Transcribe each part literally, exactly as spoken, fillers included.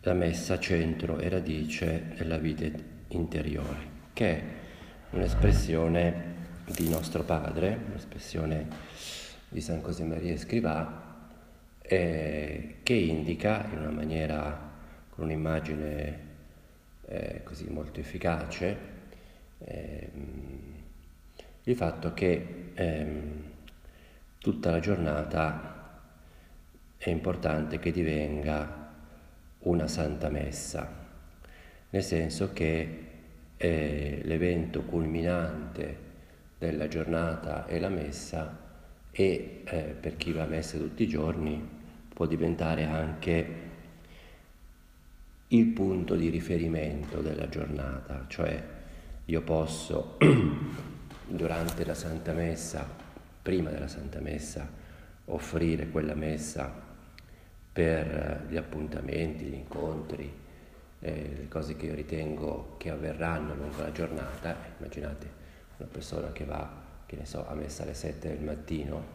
la messa centro e radice della vita interiore, che è un'espressione di nostro padre, un'espressione di San Josemaria Escrivá, eh, che indica in una maniera, con un'immagine eh, così molto efficace, eh, il fatto che eh, tutta la giornata è importante che divenga una santa messa, nel senso che eh, l'evento culminante della giornata è la messa e eh, per chi va a messa tutti i giorni può diventare anche il punto di riferimento della giornata, cioè io posso durante la Santa Messa, prima della Santa Messa, offrire quella messa per gli appuntamenti, gli incontri, eh, le cose che io ritengo che avverranno lungo la giornata. Immaginate una persona che va, che ne so, a messa alle sette del mattino,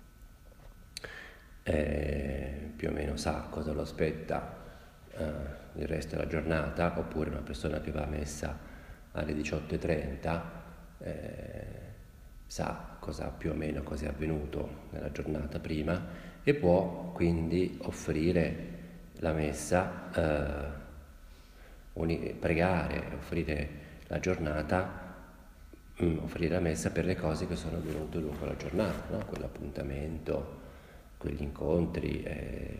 eh, più o meno sa cosa lo aspetta eh, il resto della giornata, oppure una persona che va a messa alle diciotto e trenta eh, sa cosa più o meno cosa è avvenuto nella giornata prima e può quindi offrire la messa, eh, uni- pregare, offrire la giornata, mh, offrire la messa per le cose che sono avvenute lungo la giornata, no? Quell'appuntamento, quegli incontri. Eh,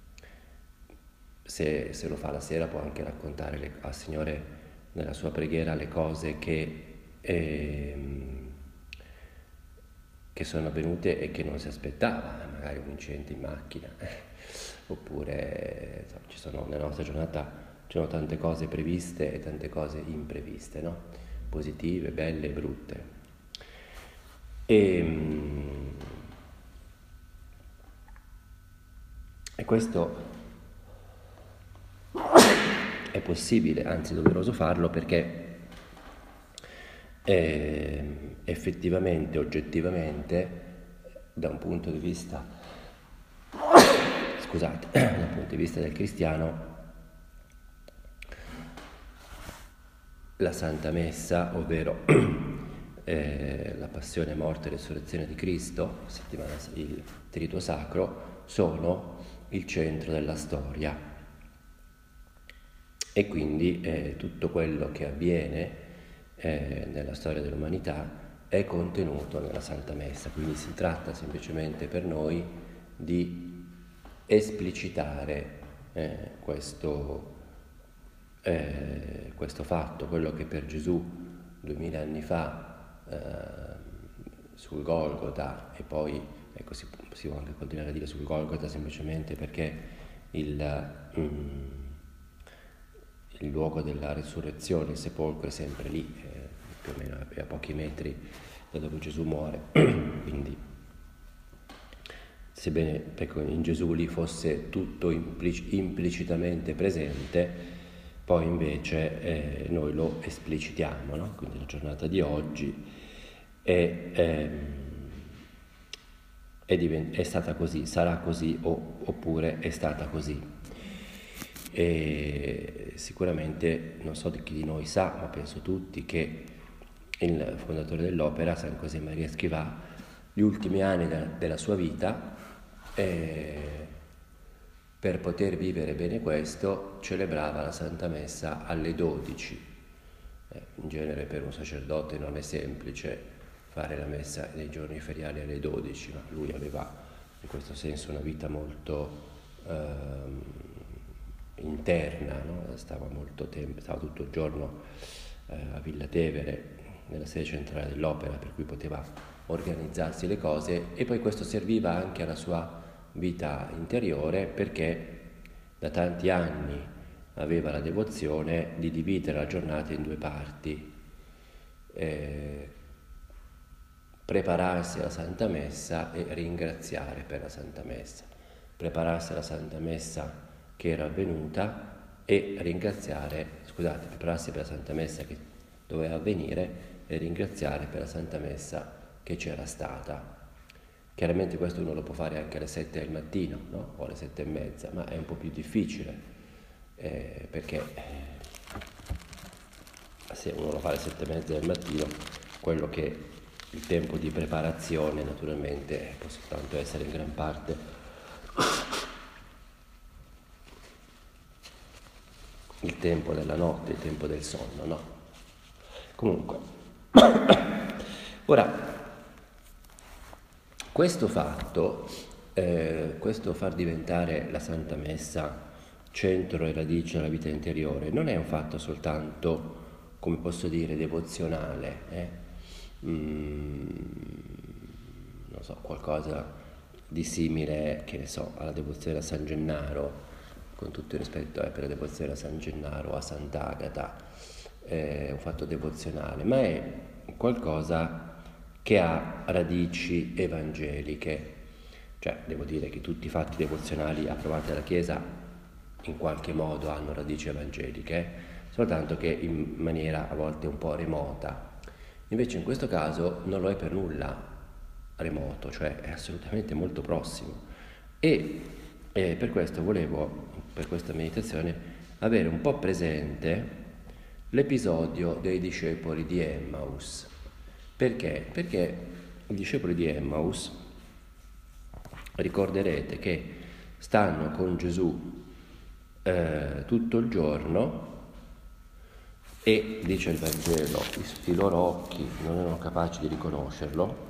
se, se lo fa la sera può anche raccontare le, al Signore nella sua preghiera le cose che, eh, che sono avvenute e che non si aspettava, magari un incidente in macchina, eh, oppure insomma, ci sono, nella nostra giornata ci sono tante cose previste e tante cose impreviste, no? Positive, belle e brutte. E, e questo è possibile, anzi doveroso farlo, perché eh, effettivamente, oggettivamente, da un punto di vista, scusate, dal punto di vista del cristiano, la Santa Messa, ovvero eh, la passione, morte e resurrezione di Cristo, settimana, il Trito Sacro, sono il centro della storia. E quindi eh, tutto quello che avviene eh, nella storia dell'umanità è contenuto nella Santa Messa, quindi si tratta semplicemente per noi di esplicitare eh, questo, eh, questo fatto, quello che per Gesù duemila anni fa eh, sul Golgota, e poi ecco, si, si può anche continuare a dire sul Golgota semplicemente perché il... Mm, il luogo della risurrezione, il sepolcro è sempre lì, eh, più o meno a pochi metri da dove Gesù muore, quindi sebbene ecco, in Gesù lì fosse tutto implic- implicitamente presente, poi invece eh, noi lo esplicitiamo, no? Quindi la giornata di oggi è, è, è, divent- è stata così, sarà così o, oppure è stata così. E sicuramente non so chi di noi sa, ma penso tutti, che il fondatore dell'opera, San Josemaria Escrivá, gli ultimi anni della, della sua vita, eh, per poter vivere bene questo, celebrava la Santa Messa alle dodici. Eh, in genere per un sacerdote non è semplice fare la messa nei giorni feriali alle dodici, ma lui aveva in questo senso una vita molto ehm, interna, no? Stava molto tempo, stava tutto il giorno eh, a Villa Tevere, nella sede centrale dell'opera, per cui poteva organizzarsi le cose, e poi questo serviva anche alla sua vita interiore, perché da tanti anni aveva la devozione di dividere la giornata in due parti, eh, prepararsi alla Santa Messa e ringraziare per la Santa Messa, prepararsi alla Santa Messa che era avvenuta e ringraziare, scusate, prepararsi per la Santa Messa che doveva avvenire e ringraziare per la Santa Messa che c'era stata. Chiaramente questo uno lo può fare anche alle sette del mattino, no? O alle sette e mezza, ma è un po' più difficile. eh, perché se uno lo fa alle sette e mezza del mattino, quello che il tempo di preparazione naturalmente può soltanto essere in gran parte il tempo della notte, il tempo del sonno, no? Comunque, ora, questo fatto, eh, questo far diventare la Santa Messa centro e radice della vita interiore, non è un fatto soltanto, come posso dire, devozionale, eh? mm, non so, qualcosa di simile, che ne so, alla devozione a San Gennaro, con tutto il rispetto eh, per la devozione a San Gennaro, a Sant'Agata, è un fatto devozionale, ma è qualcosa che ha radici evangeliche. Cioè, devo dire che tutti i fatti devozionali approvati dalla Chiesa in qualche modo hanno radici evangeliche, soltanto che in maniera a volte un po' remota. Invece in questo caso non lo è per nulla remoto, cioè è assolutamente molto prossimo. E eh, per questo volevo, per questa meditazione, avere un po' presente l'episodio dei discepoli di Emmaus. Perché? Perché i discepoli di Emmaus, ricorderete che stanno con Gesù eh, tutto il giorno e, dice il Vangelo, i, i loro occhi non erano capaci di riconoscerlo.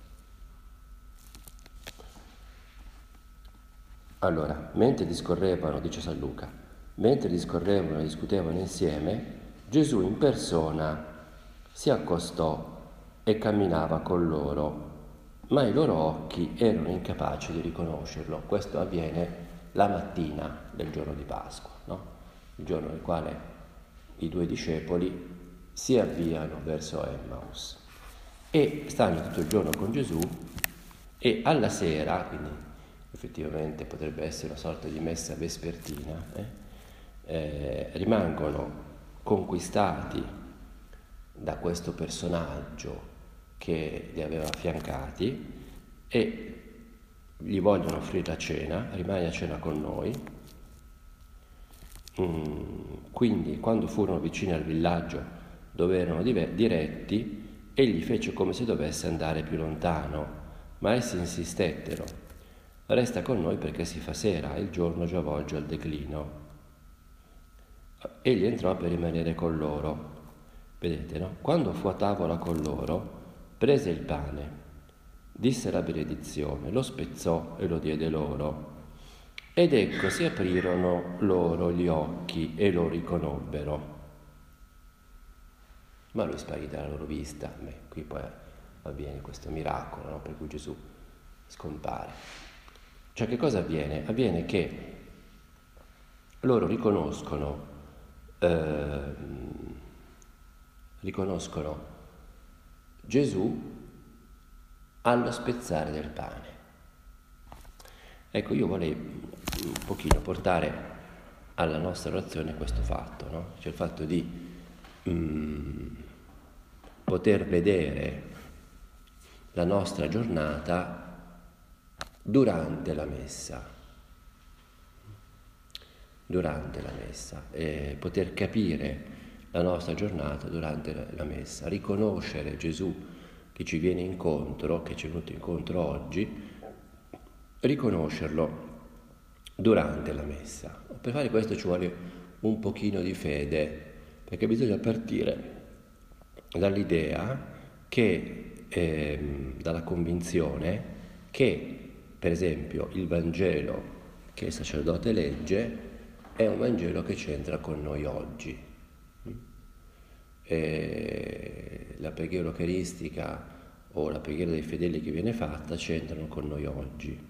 Allora, mentre discorrevano, dice San Luca, mentre discorrevano e discutevano insieme, Gesù in persona si accostò e camminava con loro, ma i loro occhi erano incapaci di riconoscerlo. Questo avviene la mattina del giorno di Pasqua, no? Il giorno nel quale i due discepoli si avviano verso Emmaus e stanno tutto il giorno con Gesù e alla sera, quindi effettivamente potrebbe essere una sorta di messa vespertina, eh, eh, rimangono conquistati da questo personaggio che li aveva affiancati e gli vogliono offrire la cena, rimani a cena con noi. Mm, quindi quando furono vicini al villaggio dove erano diretti, egli fece come se dovesse andare più lontano, ma essi insistettero: resta con noi perché si fa sera e il giorno già volge al declino. Egli entrò per rimanere con loro. Vedete, no? Quando fu a tavola con loro, prese il pane, disse la benedizione, lo spezzò e lo diede loro. Ed ecco si aprirono loro gli occhi e lo riconobbero. Ma lui sparì dalla loro vista. Beh, qui poi avviene questo miracolo, no? Per cui Gesù scompare. Cioè, che cosa avviene? Avviene che loro riconoscono eh, riconoscono Gesù allo spezzare del pane. Ecco, io vorrei un pochino portare alla nostra orazione questo fatto, no? Cioè il fatto di mm, poter vedere la nostra giornata durante la messa, durante la messa, e poter capire la nostra giornata durante la messa, riconoscere Gesù che ci viene incontro, che ci è venuto incontro oggi, riconoscerlo durante la messa. Per fare questo ci vuole un pochino di fede, perché bisogna partire dall'idea che, eh, dalla convinzione che, per esempio, il Vangelo che il sacerdote legge è un Vangelo che c'entra con noi oggi. E la preghiera eucaristica o la preghiera dei fedeli che viene fatta c'entrano con noi oggi.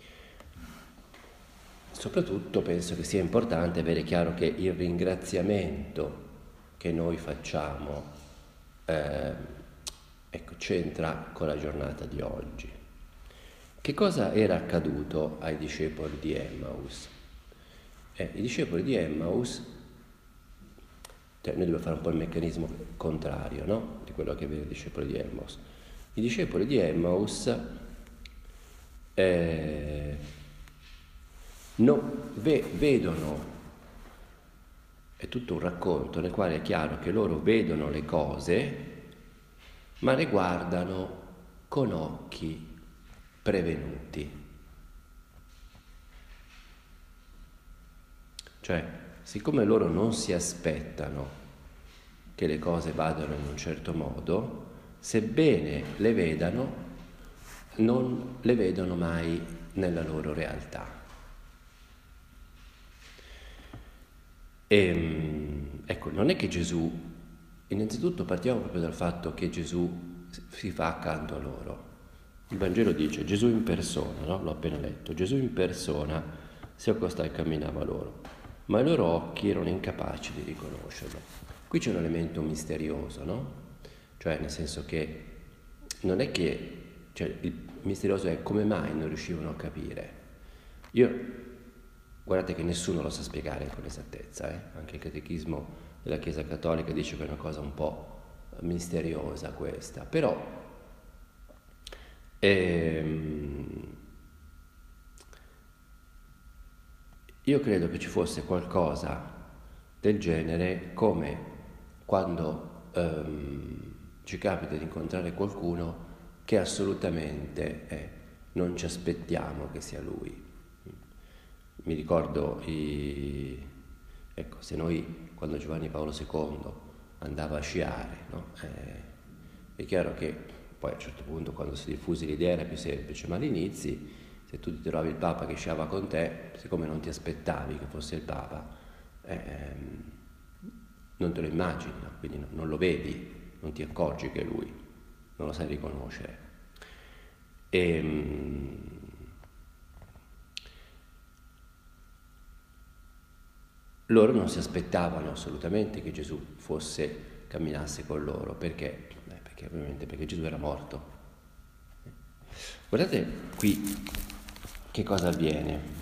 Soprattutto penso che sia importante avere chiaro che il ringraziamento che noi facciamo eh, ecco, c'entra con la giornata di oggi. Che cosa era accaduto ai discepoli di Emmaus? Eh, I discepoli di Emmaus, cioè noi dobbiamo fare un po' il meccanismo contrario, no? Di quello che vede i discepoli di Emmaus. I discepoli di Emmaus eh, no, ve, vedono è tutto un racconto nel quale è chiaro che loro vedono le cose, ma le guardano con occhi prevenuti. Cioè, siccome loro non si aspettano che le cose vadano in un certo modo, sebbene le vedano, non le vedono mai nella loro realtà. E, ecco, non è che Gesù, innanzitutto partiamo proprio dal fatto che Gesù si fa accanto a loro. Il Vangelo dice Gesù in persona, no? L'ho appena letto, Gesù in persona si accostò e camminava loro, ma i loro occhi erano incapaci di riconoscerlo. Qui c'è un elemento misterioso, no? Cioè nel senso che non è che, cioè il misterioso è come mai non riuscivano a capire. Io, guardate che nessuno lo sa spiegare con esattezza, eh? Anche il catechismo della Chiesa Cattolica dice che è una cosa un po' misteriosa questa, però ehm, io credo che ci fosse qualcosa del genere come quando ehm, ci capita di incontrare qualcuno che assolutamente eh, non ci aspettiamo che sia lui. Mi ricordo, i... ecco, se noi quando Giovanni Paolo secondo andava a sciare, no? eh, è chiaro che poi a un certo punto quando si diffuse l'idea era più semplice, ma all'inizio se tu ti trovavi il Papa che sciava con te, siccome non ti aspettavi che fosse il Papa, ehm, non te lo immagini, no? Quindi no, non lo vedi, non ti accorgi che è lui, non lo sai riconoscere. E, loro non si aspettavano assolutamente che Gesù fosse, camminasse con loro, perché? Beh, perché ovviamente perché Gesù era morto. Guardate qui che cosa avviene.